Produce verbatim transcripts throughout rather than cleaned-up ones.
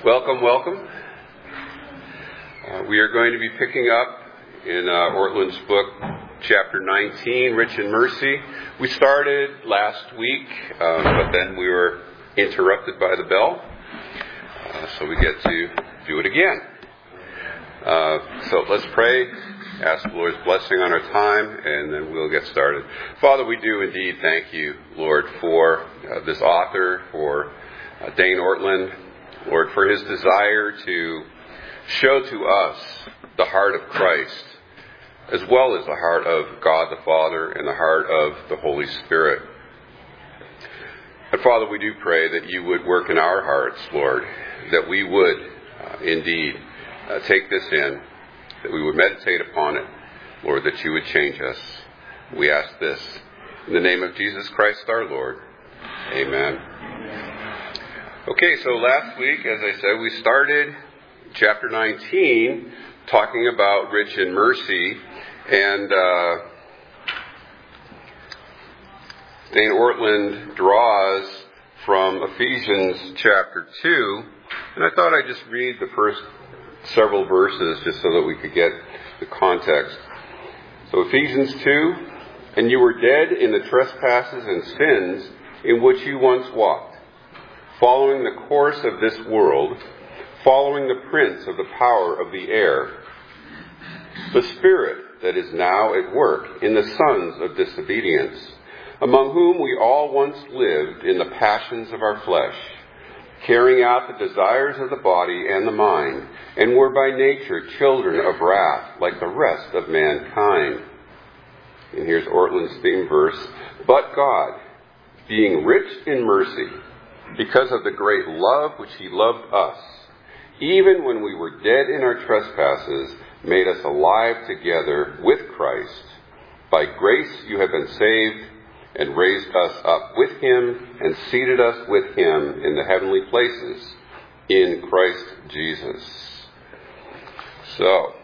Welcome, welcome. Uh, we are going to be picking up in uh, Ortland's book, chapter nineteen, Rich in Mercy. We started last week, um, but then we were interrupted by the bell, uh, so we get to do it again. Uh, so let's pray, ask the Lord's blessing on our time, and then we'll get started. Father, we do indeed thank you, Lord, for uh, this author, for uh, Dane Ortland, Lord, for his desire to show to us the heart of Christ, as well as the heart of God the Father and the heart of the Holy Spirit. And Father, we do pray that you would work in our hearts, Lord, that we would uh, indeed uh, take this in, that we would meditate upon it, Lord, that you would change us. We ask this in the name of Jesus Christ our Lord. Amen. Okay, so last week, as I said, we started chapter nineteen talking about rich in mercy, and uh, Dane Ortland draws from Ephesians chapter two, and I thought I'd just read the first several verses just so that we could get the context. So Ephesians two, "And you were dead in the trespasses and sins in which you once walked, following the course of this world, following the prince of the power of the air, the spirit that is now at work in the sons of disobedience, among whom we all once lived in the passions of our flesh, carrying out the desires of the body and the mind, and were by nature children of wrath, like the rest of mankind." And here's Ortland's theme verse. "But God, being rich in mercy, because of the great love which he loved us, even when we were dead in our trespasses, made us alive together with Christ. By grace you have been saved, and raised us up with him, and seated us with him in the heavenly places, in Christ Jesus." So,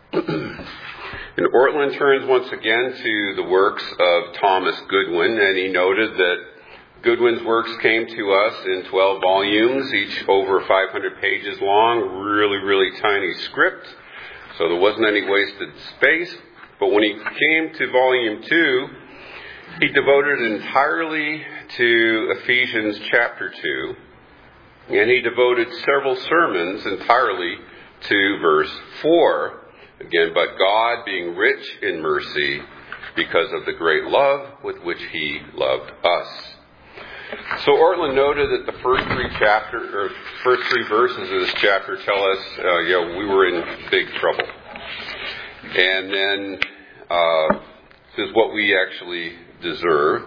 and Ortland turns once again to the works of Thomas Goodwin, and he noted that Goodwin's works came to us in twelve volumes, each over five hundred pages long, really, really tiny script, so there wasn't any wasted space. But when he came to volume two, he devoted entirely to Ephesians chapter two, and he devoted several sermons entirely to verse four. Again, "But God, being rich in mercy, because of the great love with which he loved us." So Ortland noted that the first three chapter or first three verses of this chapter tell us, uh, you know, we were in big trouble, and then uh, this is what we actually deserve.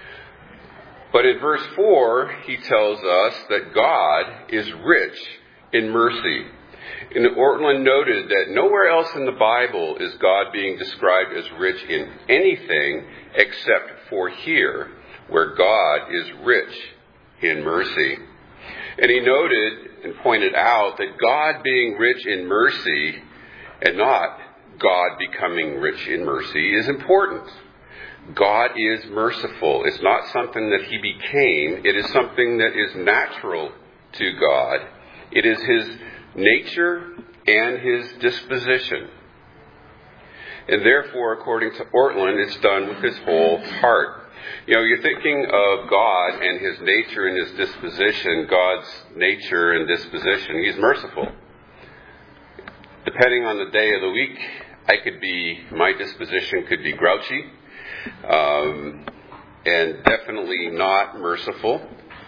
But in verse four, he tells us that God is rich in mercy. And Ortland noted that nowhere else in the Bible is God being described as rich in anything except for here, where God is rich in mercy. And he noted and pointed out that God being rich in mercy and not God becoming rich in mercy is important. God is merciful. It's not something that he became. It is something that is natural to God. It is his nature and his disposition. And therefore, according to Ortland, it's done with his whole heart. You know, you're thinking of God and his nature and his disposition, God's nature and disposition. He's merciful. Depending on the day of the week, I could be, my disposition could be grouchy, um, and definitely not merciful.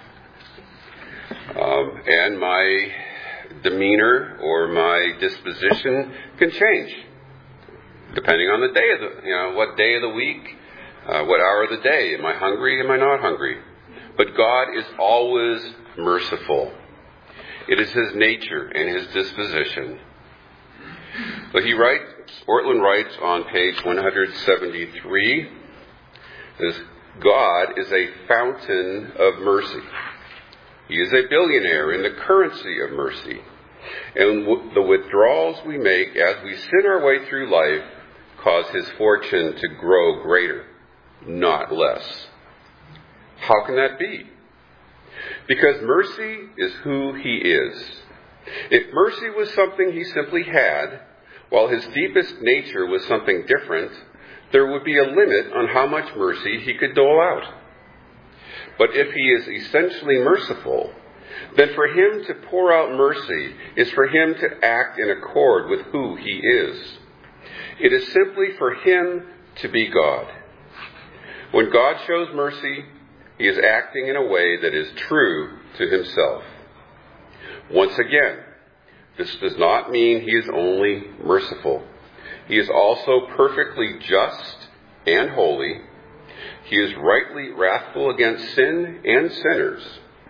Um, and my demeanor or my disposition can change, depending on the day of the, you know, what day of the week, Uh, what hour of the day? Am I hungry? Am I not hungry? But God is always merciful. It is his nature and his disposition. So he writes, Ortland writes on page one seventy-three, this, "God is a fountain of mercy. He is a billionaire in the currency of mercy. And w- the withdrawals we make as we sin our way through life cause his fortune to grow greater, not less." How can that be? Because mercy is who he is. If mercy was something he simply had, while his deepest nature was something different, there would be a limit on how much mercy he could dole out. But if he is essentially merciful, then for him to pour out mercy is for him to act in accord with who he is. It is simply for him to be God. When God shows mercy, he is acting in a way that is true to himself. Once again, this does not mean he is only merciful. He is also perfectly just and holy. He is rightly wrathful against sin and sinners.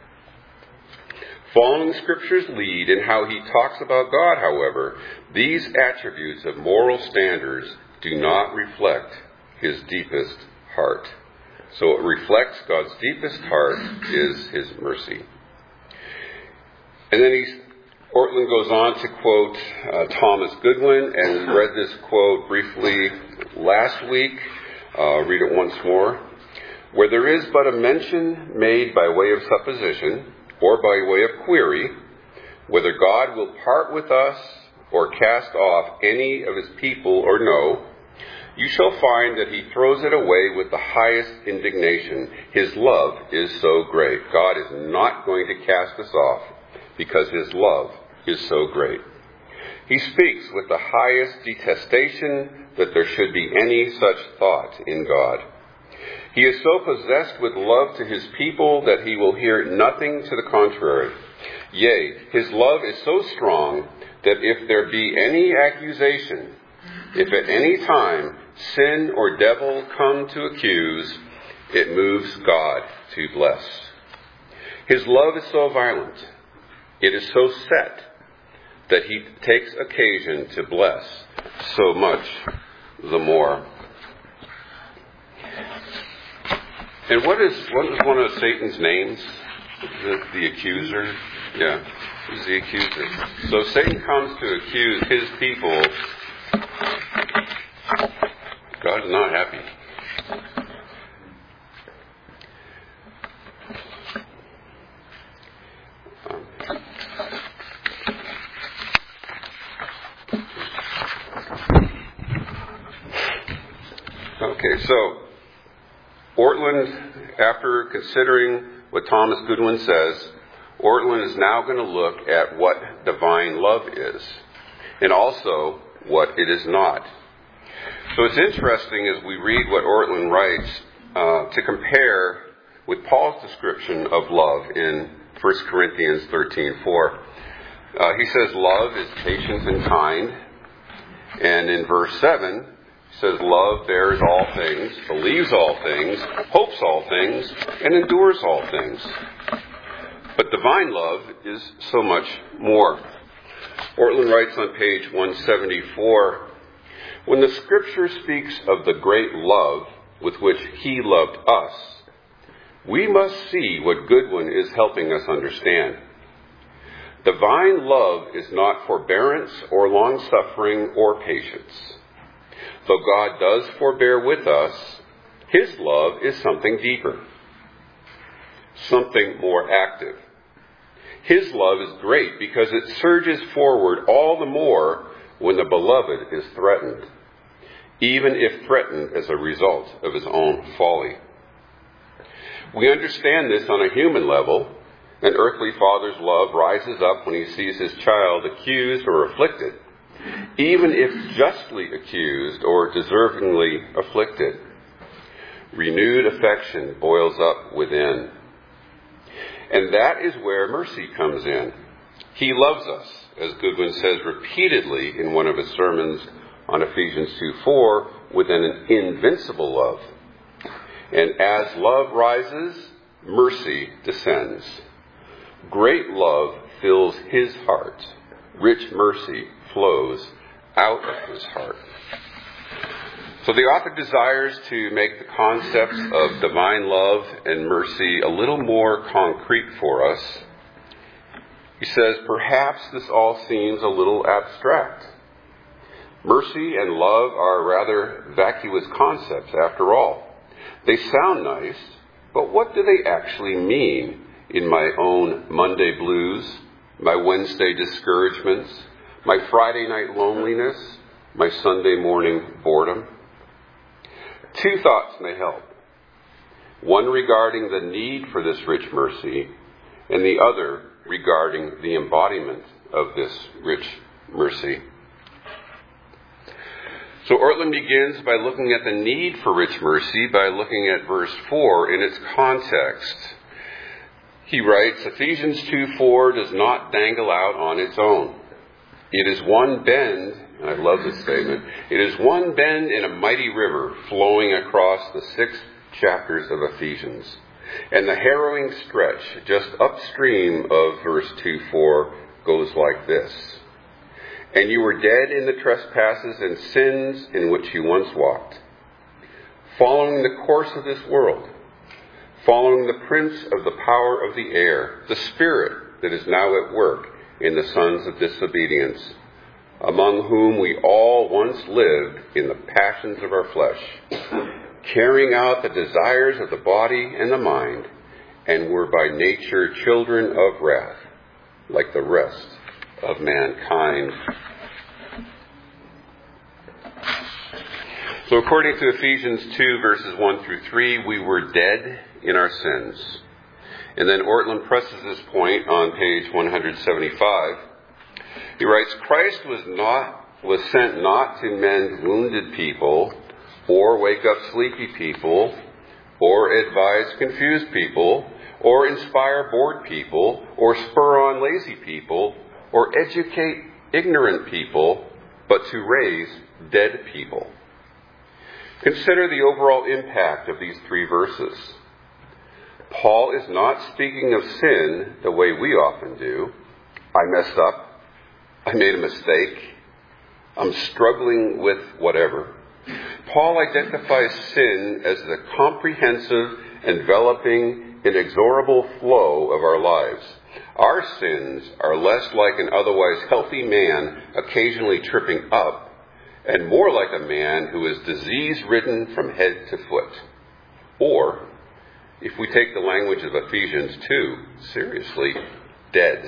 Following Scripture's lead in how he talks about God, however, these attributes of moral standards do not reflect his deepest heart. So it reflects God's deepest heart is his mercy. And then he's, Ortlund goes on to quote uh, Thomas Goodwin, and we read this quote briefly last week. Uh, read it once more. Where there is but a mention made by way of supposition, or by way of query, whether God will part with us or cast off any of his people or no, you shall find that he throws it away with the highest indignation. His love is so great. God is not going to cast us off because his love is so great. He speaks with the highest detestation that there should be any such thought in God. He is so possessed with love to his people that he will hear nothing to the contrary. Yea, his love is so strong that if there be any accusation, if at any time sin or devil come to accuse, it moves God to bless. His love is so violent, it is so set, that he takes occasion to bless so much the more. And what is what is one of Satan's names? The, the accuser? Yeah, he's the accuser. So Satan comes to accuse his people. God is not happy. Okay, so Ortlund, after considering what Thomas Goodwin says, Ortlund is now going to look at what divine love is, and also what it is not. So it's interesting as we read what Ortlund writes uh, to compare with Paul's description of love in First Corinthians thirteen four. Uh, he says love is patient and kind, and in verse seven, he says, love bears all things, believes all things, hopes all things, and endures all things. But divine love is so much more. Ortlund writes on page one seventy-four, when the Scripture speaks of the great love with which he loved us, we must see what Goodwin is helping us understand. Divine love is not forbearance or long-suffering or patience. Though God does forbear with us, his love is something deeper, something more active. His love is great because it surges forward all the more when the beloved is threatened, even if threatened as a result of his own folly. We understand this on a human level. An earthly father's love rises up when he sees his child accused or afflicted, even if justly accused or deservingly afflicted. Renewed affection boils up within. And that is where mercy comes in. He loves us, as Goodwin says repeatedly in one of his sermons on Ephesians two four, with an invincible love. And as love rises, mercy descends. Great love fills his heart. Rich mercy flows out of his heart. So the author desires to make the concepts of divine love and mercy a little more concrete for us. He says, perhaps this all seems a little abstract. Mercy and love are rather vacuous concepts after all. They sound nice, but what do they actually mean in my own Monday blues my Wednesday discouragements, my Friday night loneliness, my Sunday morning boredom? Two thoughts may help. One regarding the need for this rich mercy, and the other regarding the embodiment of this rich mercy. So Ortlund begins by looking at the need for rich mercy by looking at verse four in its context. He writes, Ephesians two four does not dangle out on its own. It is one bend, and I love this statement, it is one bend in a mighty river flowing across the six chapters of Ephesians. And the harrowing stretch just upstream of verse two four goes like this. And you were dead in the trespasses and sins in which you once walked, following the course of this world, following the prince of the power of the air, the spirit that is now at work in the sons of disobedience, among whom we all once lived in the passions of our flesh, carrying out the desires of the body and the mind, and were by nature children of wrath, like the rest of mankind. So according to Ephesians two, verses one through three, we were dead in our sins. And then Ortlund presses this point on page one seventy-five. He writes, Christ was not was sent not to mend wounded people, or wake up sleepy people, or advise confused people, or inspire bored people, or spur on lazy people, or educate ignorant people, but to raise dead people. Consider the overall impact of these three verses. Paul is not speaking of sin the way we often do. I messed up. I made a mistake. I'm struggling with whatever. Paul identifies sin as the comprehensive, enveloping, inexorable flow of our lives. Our sins are less like an otherwise healthy man occasionally tripping up, and more like a man who is disease-ridden from head to foot. Or, if we take the language of Ephesians two seriously, dead.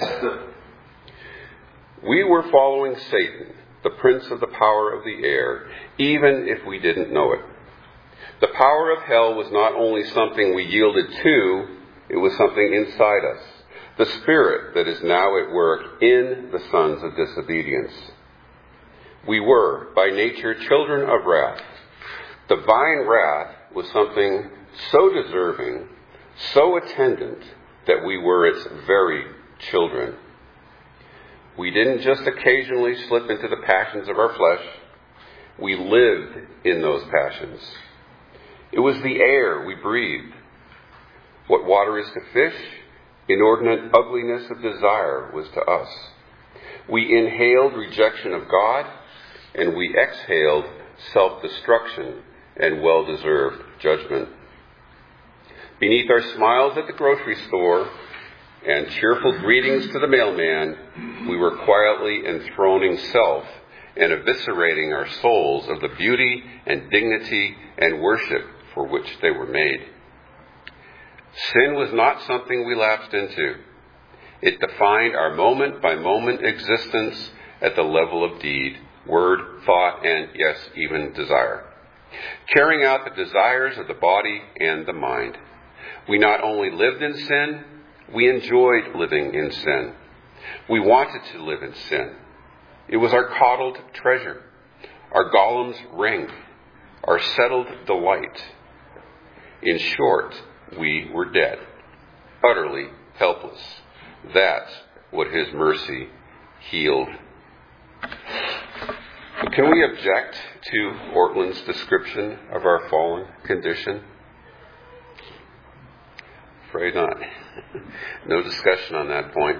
We were following Satan, the prince of the power of the air, even if we didn't know it. The power of hell was not only something we yielded to, it was something inside us. The spirit that is now at work in the sons of disobedience. We were, by nature, children of wrath. Divine wrath was something so deserving, so attendant, that we were its very children. We didn't just occasionally slip into the passions of our flesh. We lived in those passions. It was the air we breathed. What water is to fish, inordinate ugliness of desire was to us. We inhaled rejection of God, and we exhaled self-destruction and well-deserved judgment. Beneath our smiles at the grocery store and cheerful greetings to the mailman, we were quietly enthroning self and eviscerating our souls of the beauty and dignity and worship for which they were made. Sin was not something we lapsed into. It defined our moment-by-moment existence at the level of deed, word, thought, and, yes, even desire. Carrying out the desires of the body and the mind. We not only lived in sin, we enjoyed living in sin. We wanted to live in sin. It was our coddled treasure, our Gollum's ring, our settled delight. In short, we were dead, utterly helpless. That's what His mercy healed. But can we object to Ortlund's description of our fallen condition? Afraid not. No discussion on that point.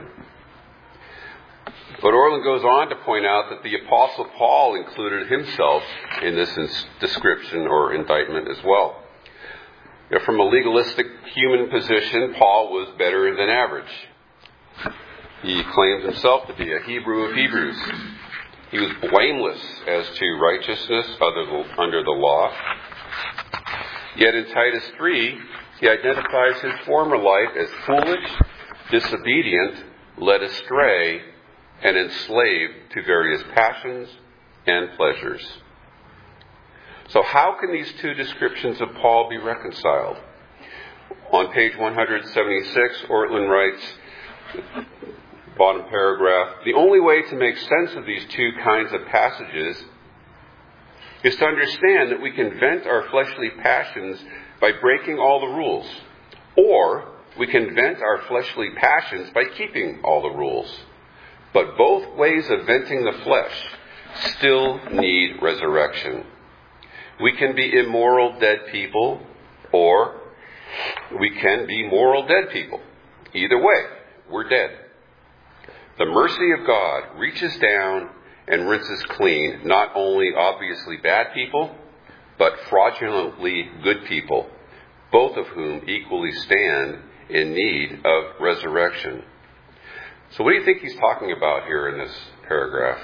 But Ortlund goes on to point out that the Apostle Paul included himself in this description or indictment as well. You know, from a legalistic human position, Paul was better than average. He claims himself to be a Hebrew of Hebrews. He was blameless as to righteousness under the law. Yet in Titus three, he identifies his former life as foolish, disobedient, led astray and enslaved to various passions and pleasures. So how can these two descriptions of Paul be reconciled? On page one seventy-six, Ortlund writes, bottom paragraph, the only way to make sense of these two kinds of passages is to understand that we can vent our fleshly passions by breaking all the rules, or we can vent our fleshly passions by keeping all the rules. But both ways of venting the flesh still need resurrection. We can be immoral dead people, or we can be moral dead people. Either way, we're dead. The mercy of God reaches down and rinses clean not only obviously bad people, but fraudulently good people, both of whom equally stand in need of resurrection. So what do you think he's talking about here in this paragraph?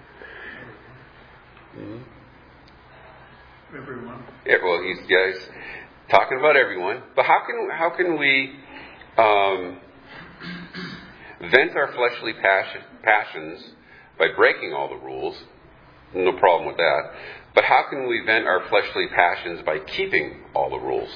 Hmm? Everyone. Yeah, well, he's, yeah, he's talking about everyone. But how can how can we um, vent our fleshly passion, passions by breaking all the rules? No problem with that. But how can we vent our fleshly passions by keeping all the rules?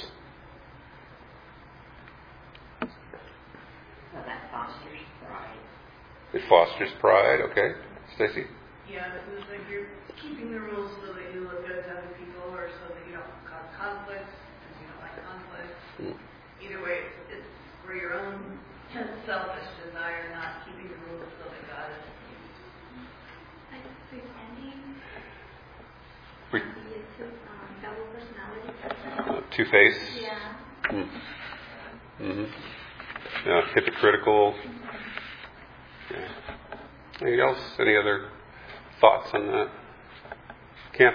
Well, that fosters pride. It fosters pride, okay. Stacy? Yeah, it's like you're keeping the rules so that you look good to other people, or so that you don't cause conflict, because you don't like conflict. Mm. Either way, it's, it's for your own selfish desire, not keeping the rules so that God is pleased. Like pretending. Pre- Maybe it's a um, double personality person. Uh, two-faced? Yeah. Mm. Mm-hmm. Yeah, hypocritical. Yeah. Anything else? Any other thoughts on that? Camp?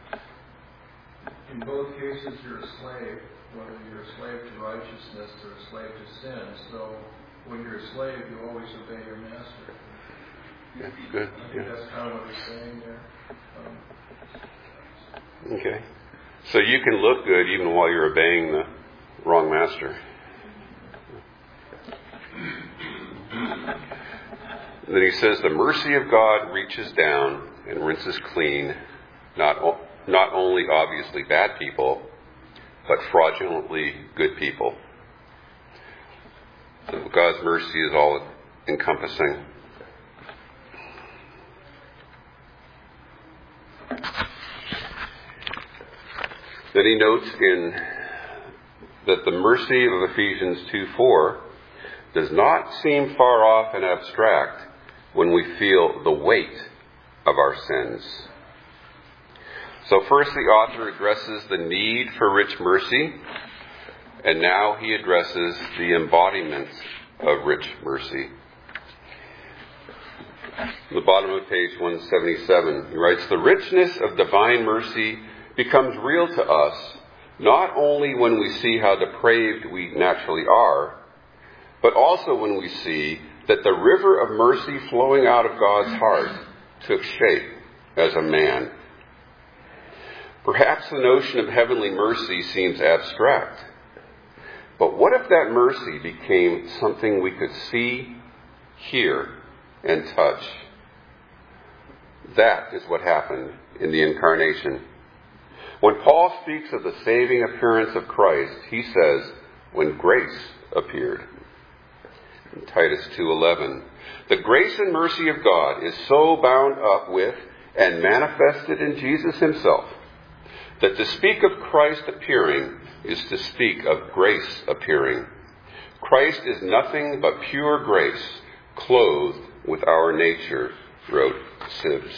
In both cases, you're a slave, whether you're a slave to righteousness or a slave to sin. So when you're a slave, you always obey your master. Yeah, good. I think Yeah. that's kind of what he's saying there. Um, Okay. So you can look good even while you're obeying the wrong master. Then he says, the mercy of God reaches down and rinses clean not, o- not only obviously bad people, but fraudulently good people. So God's mercy is all encompassing. Then he notes in that the mercy of Ephesians two four does not seem far off and abstract when we feel the weight of our sins. So first the author addresses the need for rich mercy, and now he addresses the embodiment of rich mercy. At the bottom of page one seventy-seven, he writes, the richness of divine mercy becomes real to us not only when we see how depraved we naturally are, but also when we see that the river of mercy flowing out of God's heart took shape as a man. Perhaps the notion of heavenly mercy seems abstract, but what if that mercy became something we could see, hear, and touch? That is what happened in the incarnation. When Paul speaks of the saving appearance of Christ, he says, when grace appeared. In Titus two eleven, the grace and mercy of God is so bound up with and manifested in Jesus himself that to speak of Christ appearing is to speak of grace appearing. Christ is nothing but pure grace clothed with our nature, wrote Sibbes.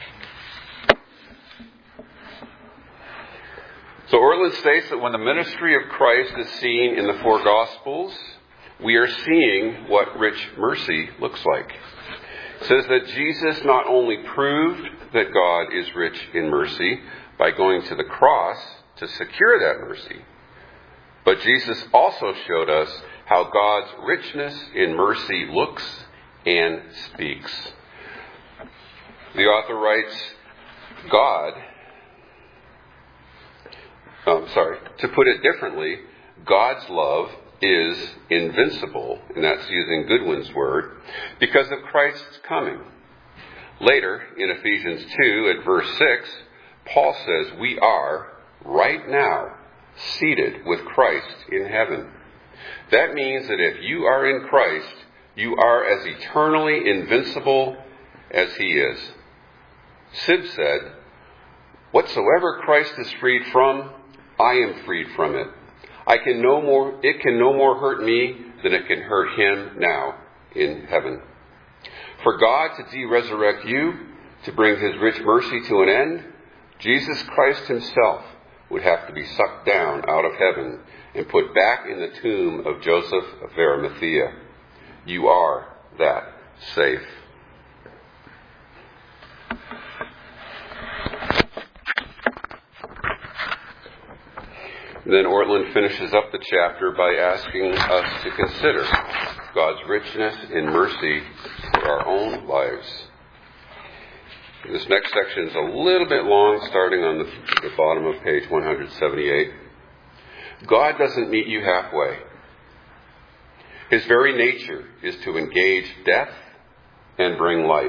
So Ortlund states that when the ministry of Christ is seen in the four Gospels, we are seeing what rich mercy looks like. It says that Jesus not only proved that God is rich in mercy by going to the cross to secure that mercy, but Jesus also showed us how God's richness in mercy looks and speaks. The author writes, God, um, sorry, to put it differently, God's love is invincible, and that's using Goodwin's word, because of Christ's coming. Later, in Ephesians two, at verse six, Paul says we are, right now, seated with Christ in heaven. That means that if you are in Christ, you are as eternally invincible as he is. Sib said, "Whatsoever Christ is freed from, I am freed from it. I can no more, it can no more hurt me than it can hurt him now in heaven." For God to de-resurrect you, to bring his rich mercy to an end, Jesus Christ himself would have to be sucked down out of heaven and put back in the tomb of Joseph of Arimathea. You are that safe. Then Ortlund finishes up the chapter by asking us to consider God's richness in mercy for our own lives. This next section is a little bit long, starting on the, the bottom of page one seventy-eight. God doesn't meet you halfway. His very nature is to engage death and bring life.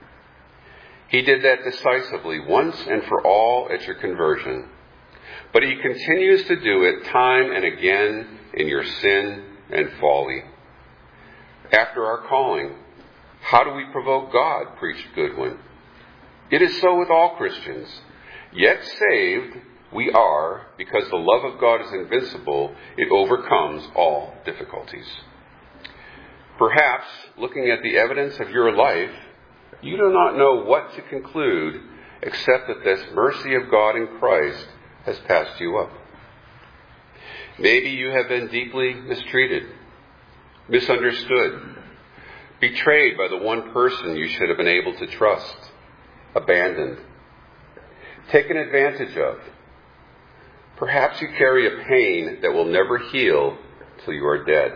He did that decisively once and for all at your conversion. But he continues to do it time and again in your sin and folly. After our calling, how do we provoke God, preached Goodwin. It is so with all Christians. Yet saved we are, because the love of God is invincible, it overcomes all difficulties. Perhaps, looking at the evidence of your life, you do not know what to conclude except that this mercy of God in Christ has passed you up. Maybe you have been deeply mistreated, misunderstood, betrayed by the one person you should have been able to trust, abandoned, taken advantage of. Perhaps you carry a pain that will never heal till you are dead.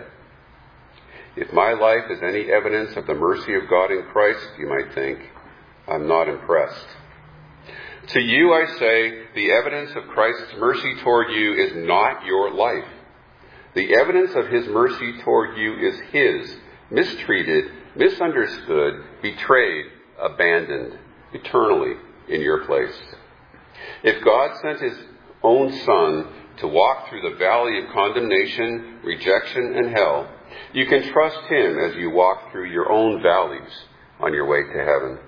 If my life is any evidence of the mercy of God in Christ, you might think, I'm not impressed. To you I say, the evidence of Christ's mercy toward you is not your life. The evidence of his mercy toward you is his, mistreated, misunderstood, betrayed, abandoned, eternally in your place. If God sent his own Son to walk through the valley of condemnation, rejection, and hell, you can trust him as you walk through your own valleys on your way to heaven.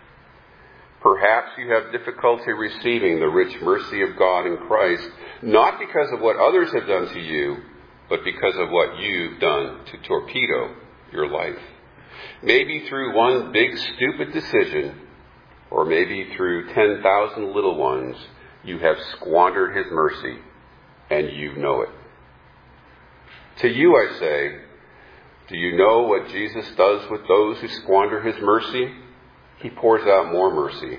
Perhaps you have difficulty receiving the rich mercy of God in Christ, not because of what others have done to you, but because of what you've done to torpedo your life. Maybe through one big stupid decision, or maybe through ten thousand little ones, you have squandered his mercy, and you know it. To you I say, do you know what Jesus does with those who squander his mercy? He pours out more mercy.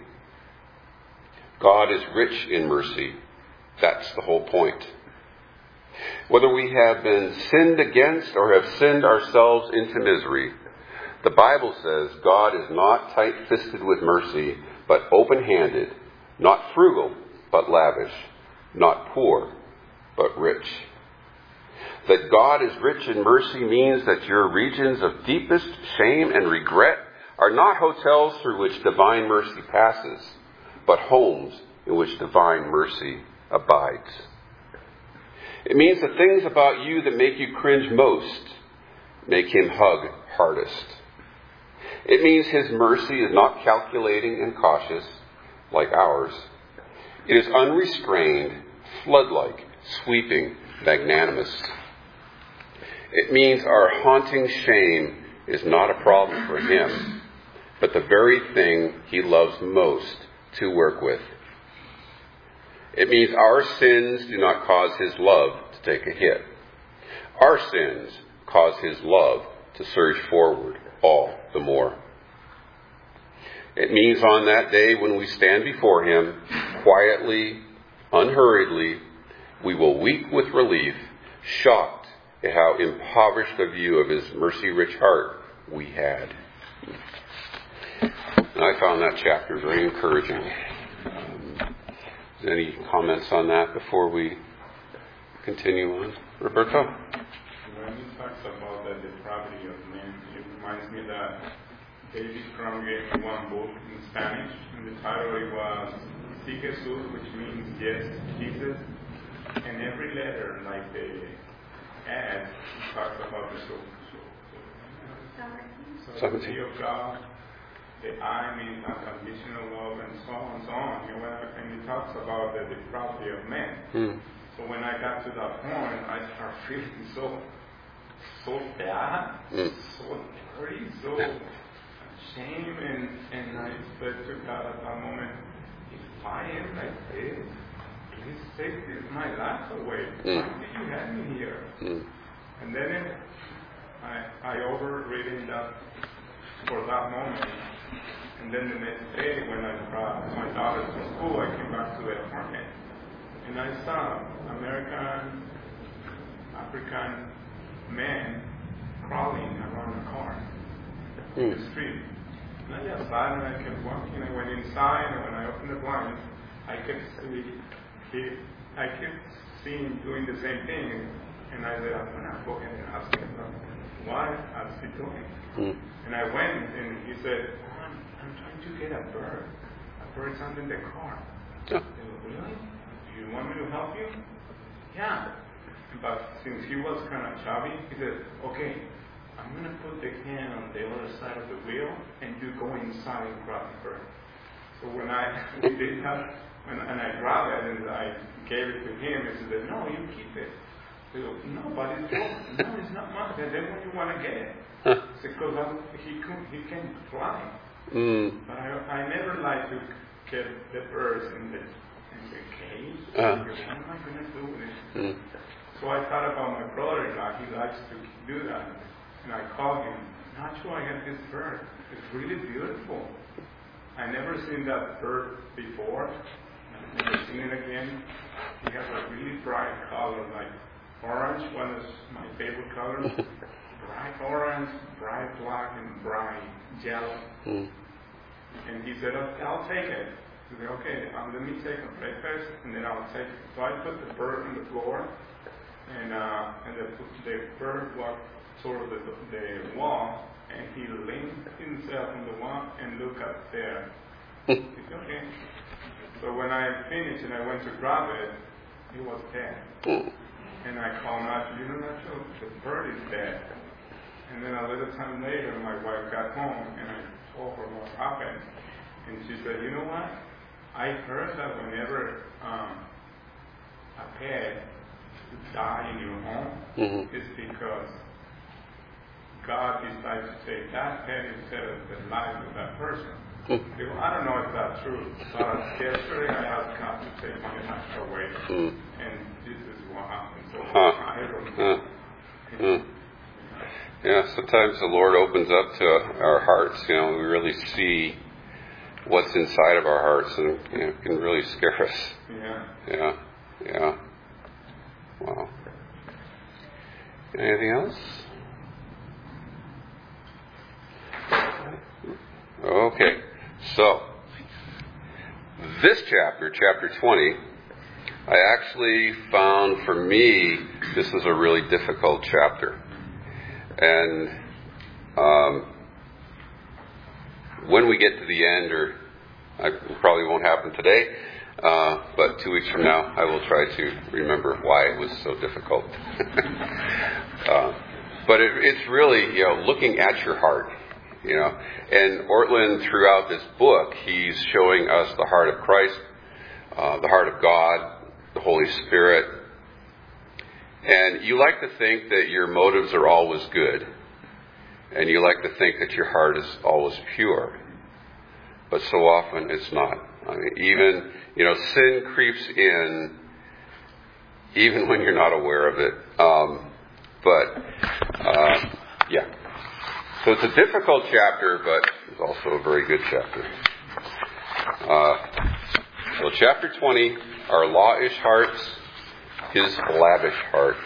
God is rich in mercy. That's the whole point. Whether we have been sinned against or have sinned ourselves into misery, the Bible says God is not tight-fisted with mercy, but open-handed, not frugal, but lavish, not poor, but rich. That God is rich in mercy means that your regions of deepest shame and regret are not hotels through which divine mercy passes, but homes in which divine mercy abides. It means the things about you that make you cringe most make him hug hardest. It means his mercy is not calculating and cautious like ours. It is unrestrained, flood-like, sweeping, magnanimous. It means our haunting shame is not a problem for him, but the very thing he loves most to work with. It means our sins do not cause his love to take a hit. Our sins cause his love to surge forward all the more. It means on that day when we stand before him, quietly, unhurriedly, we will weep with relief, shocked at how impoverished a view of his mercy-rich heart we had. And I found that chapter very encouraging. Um, any comments on that before we continue on? Roberto? When talks about the depravity of men. It reminds me that David Crum gave me one book in Spanish, and the title it was Sí Jesús, which means yes, Jesus. And every letter, like the ad, talks about the soul. So the sea of God, the I means unconditional love, and so on and so on. And, when, and it talks about the depravity of man. Mm. So when I got to that point, I started feeling so, so bad, mm. so dirty, so ashamed, and, and I said to God at that moment, if I am like this, please take this, my life away. Mm. Why did you have me here? Mm. And then it, I, I overridden that for that moment. And then the next day, when I brought my daughter to school, I came back to the apartment. And I saw American, African men crawling around the car in the street. And I just sat and I kept walking. I went inside, and when I opened the blinds, I kept seeing, he, I kept seeing doing the same thing. And I said, I'm going to go ahead and ask him, why is he doing? Mm. And I went, and he said, oh, I'm, I'm trying to get a bird. A bird's under the car. Oh. I said, really? Do you want me to help you? Yeah. But since he was kind of chubby, he said, okay, I'm going to put the can on the other side of the wheel, and you go inside and grab the bird. So when I we did that, when, and I grabbed it, and I gave it to him, he said, no, you keep it. I go, no, but it's yours. No, it's not mine. And then when you want to get it, because I'm, he can he can fly. Mm. But I, I never like to get the birds in the in the cage. Uh. What am I going to do with it? Mm. So I thought about my brother-in-law. He likes to do that, and I called him. Not sure I got this bird. It's really beautiful. I never seen that bird before. I've never seen it again. He has a really bright color, like orange. One is my favorite color. Bright orange, bright black, and bright yellow. Mm. And he said, okay, I'll take it. He said, okay, um, let me take a breakfast, and then I'll take it. So I put the bird on the floor, and uh, and the, the bird walked toward the, the wall, and he leaned himself on the wall and looked up there. He said, okay. So when I finished and I went to grab it, he was dead. Mm. And I called Nacho, you know, Nacho, the bird is dead. And then a little time later, my wife got home, and I told her what happened. And she said, you know what? I heard that whenever um, a pet die in your home, mm-hmm. it's because God decided to take that pet instead of the life of that person. Mm-hmm. I don't know if that's true, but yesterday I asked God to take my life away, mm-hmm. and this is what happened. So huh. I don't know. Huh. Mm-hmm. Yeah, sometimes the Lord opens up to our hearts. You know, we really see what's inside of our hearts, and you know, it can really scare us. Yeah. Yeah. Yeah. Wow. Anything else? Okay. So, this chapter, chapter twenty, I actually found for me, this is a really difficult chapter. And um, when we get to the end, or I probably won't happen today, uh, but two weeks from now, I will try to remember why it was so difficult. uh, but it, it's really, you know, looking at your heart, you know. And Ortlund, throughout this book, he's showing us the heart of Christ, uh, the heart of God, the Holy Spirit. And you like to think that your motives are always good. And you like to think that your heart is always pure. But so often it's not. I mean, even, you know, sin creeps in even when you're not aware of it. Um, but, uh, yeah. So it's a difficult chapter, but it's also a very good chapter. Uh, so chapter twenty, our lawish hearts, his lavish heart.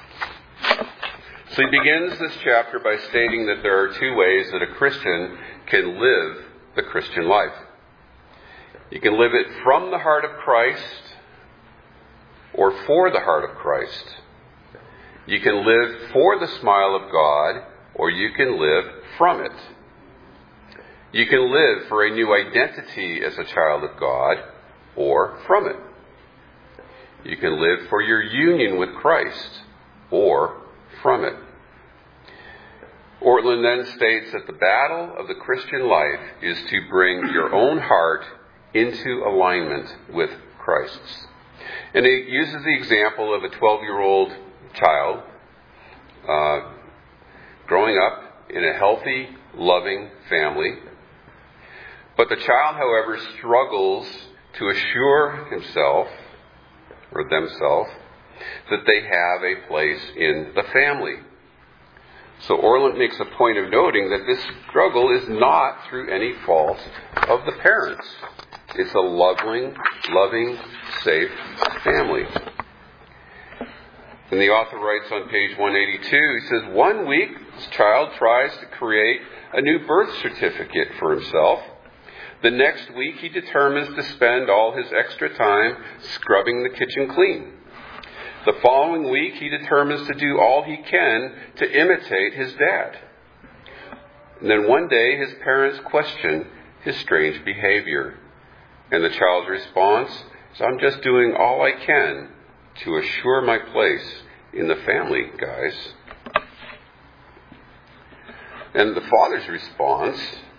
So he begins this chapter by stating that there are two ways that a Christian can live the Christian life. You can live it from the heart of Christ or for the heart of Christ. You can live for the smile of God, or you can live from it. You can live for a new identity as a child of God, or from it. You can live for your union with Christ, or from it. Ortlund then states that the battle of the Christian life is to bring your own heart into alignment with Christ's. And he uses the example of a twelve-year-old child uh, growing up in a healthy, loving family. But the child, however, struggles to assure himself or themselves that they have a place in the family. So Ortlund makes a point of noting that this struggle is not through any fault of the parents. It's a loving, loving, safe family. And the author writes on page one eighty-two, he says, one week this child tries to create a new birth certificate for himself. The next week he determines to spend all his extra time scrubbing the kitchen clean. The following week he determines to do all he can to imitate his dad. And then one day his parents question his strange behavior. And the child's response is, I'm just doing all I can to assure my place in the family, guys. And the father's response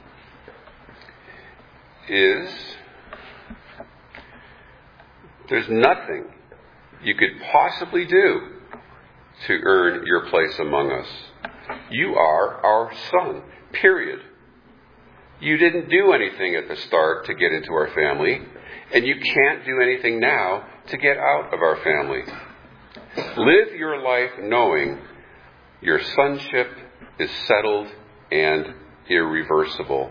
is, there's nothing you could possibly do to earn your place among us. You are our son, period. You didn't do anything at the start to get into our family, and you can't do anything now to get out of our family. Live your life knowing your sonship is settled and irreversible.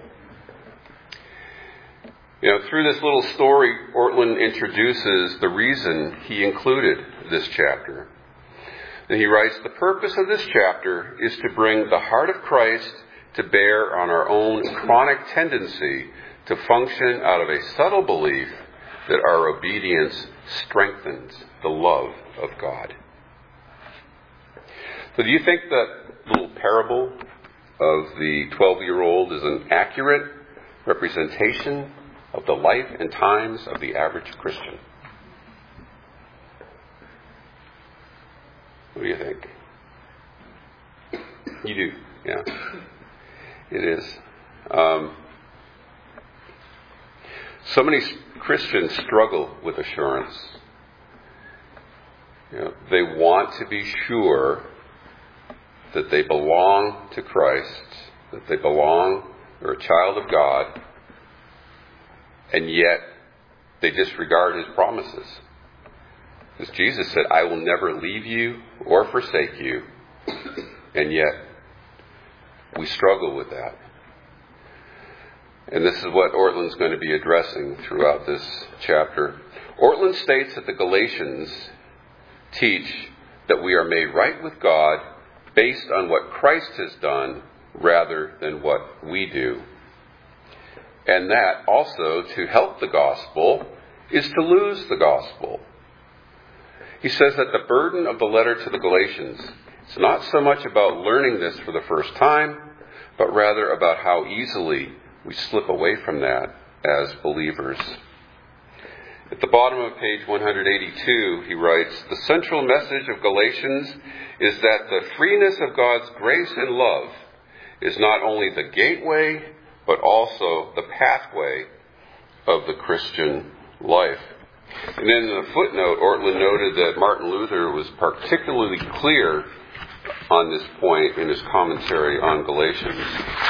You know, through this little story, Ortlund introduces the reason he included this chapter. And he writes, the purpose of this chapter is to bring the heart of Christ to bear on our own chronic tendency to function out of a subtle belief that our obedience strengthens the love of God. So do you think that little parable of the twelve-year-old is an accurate representation of the life and times of the average Christian? What do you think? You do, yeah. It is. Um, so many Christians struggle with assurance. You know, they want to be sure that they belong to Christ, that they belong, they're a child of God, and yet they disregard his promises. Because Jesus said, I will never leave you or forsake you, and yet we struggle with that. And this is what Ortlund's going to be addressing throughout this chapter. Ortlund states that the Galatians teach that we are made right with God based on what Christ has done rather than what we do. And that also, to help the gospel, is to lose the gospel. He says that the burden of the letter to the Galatians is not so much about learning this for the first time, but rather about how easily we slip away from that as believers. At the bottom of page one eighty-two, he writes, the central message of Galatians is that the freeness of God's grace and love is not only the gateway, but also the pathway of the Christian life. And then in the footnote, Ortlund noted that Martin Luther was particularly clear on this point in his commentary on Galatians.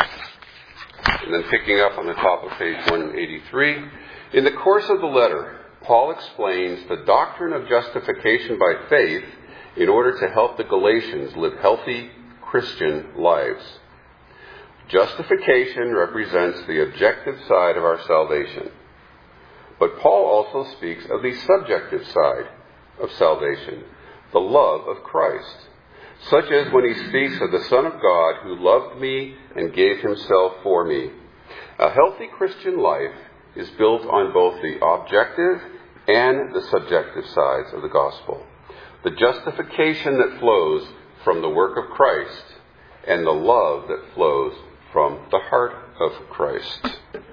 And then picking up on the top of page one eighty-three, in the course of the letter, Paul explains the doctrine of justification by faith in order to help the Galatians live healthy Christian lives. Justification represents the objective side of our salvation. But Paul also speaks of the subjective side of salvation, the love of Christ, such as when he speaks of the Son of God who loved me and gave himself for me. A healthy Christian life is built on both the objective and the subjective sides of the gospel. the justification that flows from the work of Christ, and the love that flows from the heart of Christ.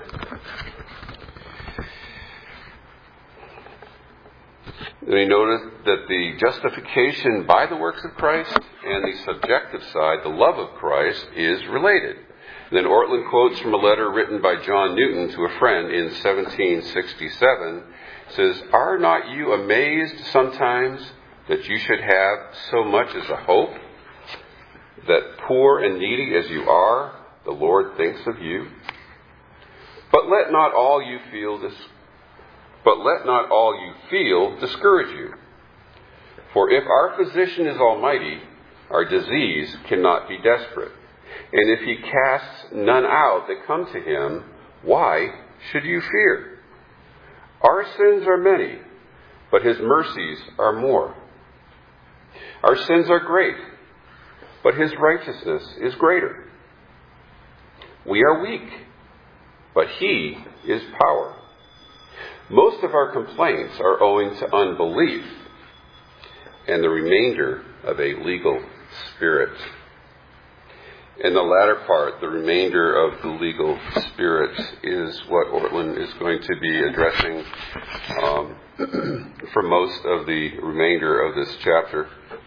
And we notice that the justification by the works of Christ and the subjective side, the love of Christ, is related. And then Ortlund quotes from a letter written by John Newton to a friend in seventeen sixty-seven. Says, "Are not you amazed sometimes that you should have so much as a hope, that poor and needy as you are, the Lord thinks of you? But let not all you feel this, but let not all you feel discourage you. For if our physician is almighty, our disease cannot be desperate. And if he casts none out that come to him, why should you fear? Our sins are many, but his mercies are more. Our sins are great, but his righteousness is greater. We are weak, but he is power. Most of our complaints are owing to unbelief and the remainder of a legal spirit." In the latter part, the remainder of the legal spirit is what Ortlund is going to be addressing um, for most of the remainder of this chapter.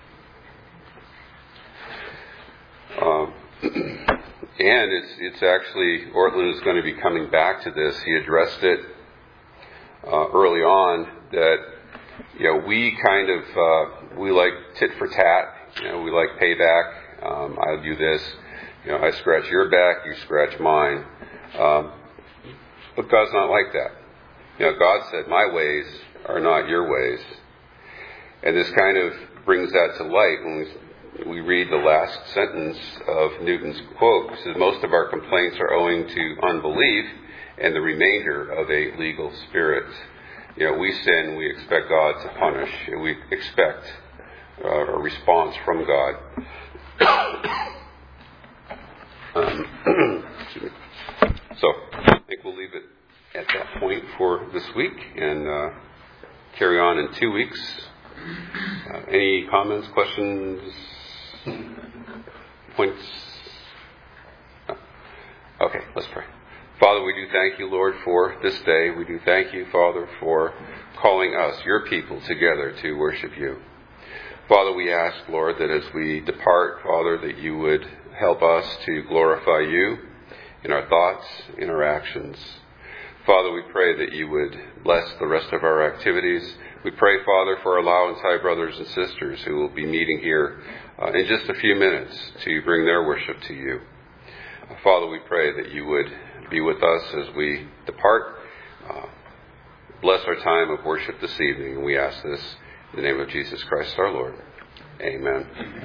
Um, and it's it's actually, Ortlund is going to be coming back to this. He addressed it uh, early on that, you know, we kind of, uh, we like tit for tat. You know, we like payback. Um, I'll do this. You know, I scratch your back, you scratch mine. Um, but God's not like that. You know, God said, "My ways are not your ways." And this kind of brings that to light when we, we read the last sentence of Newton's quote. It says, "Most of our complaints are owing to unbelief and the remainder of a legal spirit." You know, we sin, we expect God to punish, and we expect uh, a response from God. Um, so I think we'll leave it at that point for this week and uh, carry on in two weeks. Uh, any comments, questions, points? No. Okay, let's pray. Father, we do thank you, Lord, for this day. We do thank you, Father, for calling us, your people, together to worship you. Father, we ask, Lord, that as we depart, Father, that you would help us to glorify you in our thoughts, in our actions. Father, we pray that you would bless the rest of our activities. We pray, Father, for our Laurentide brothers and sisters who will be meeting here uh, in just a few minutes to bring their worship to you. Uh, Father, we pray that you would be with us as we depart. Uh, bless our time of worship this evening, and we ask this in the name of Jesus Christ our Lord. Amen.